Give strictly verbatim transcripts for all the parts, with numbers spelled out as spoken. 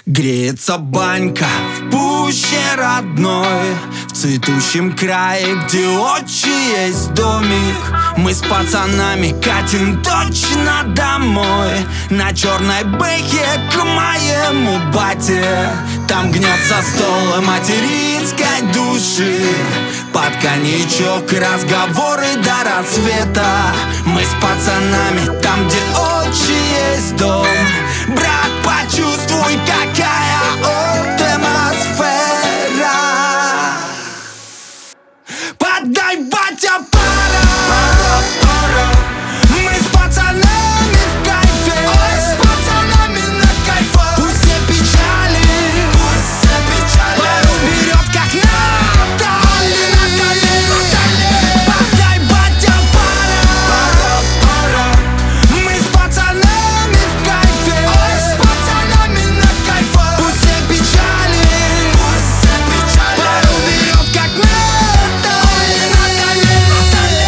Греется банька в пуще родной, в цветущем крае, где отчий есть домик. Мы с пацанами катим точно домой, на черной бэхе к моему бате. Там гнется стол материнской души, под коньячок разговоры до рассвета. Мы с пацанами там, где отчий есть дом. Брат, почувствуй, какая атмосфера. Подай, батя, пора, пора, пора. Мы с пацанами в кайфе, ой, с пацанами на кайфе. Пусть все печали, пусть все печали, пару берет как Натали, Натали, Натали. Подай, батя, пора, пора, пора. Мы с пацанами в кайфе, ой, с пацанами на кайфе. Пусть все печали, пусть все печали, пару берет как Натали, Натали, Натали.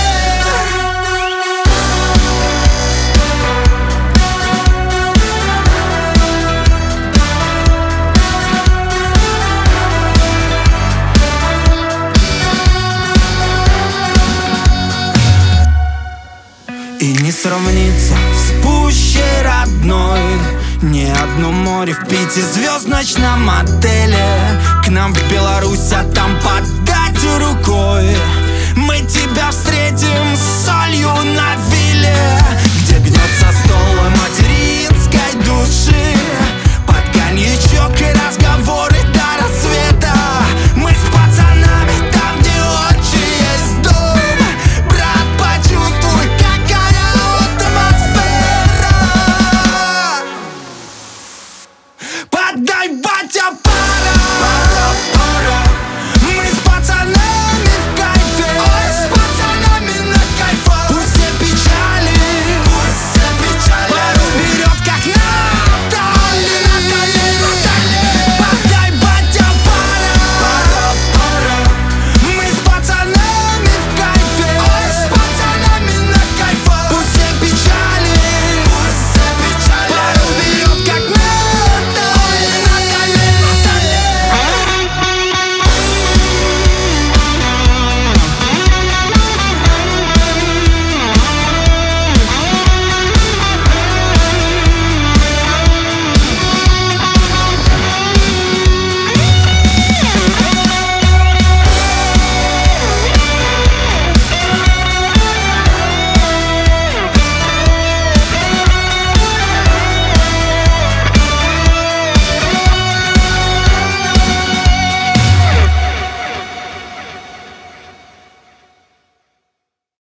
И не сравнится с пущей родной ни одно море в пятизвездочном отеле. К нам в Беларусь, а там подать рукой. Мы тебя встретим с солью на вилле, где гнется стол материнской души.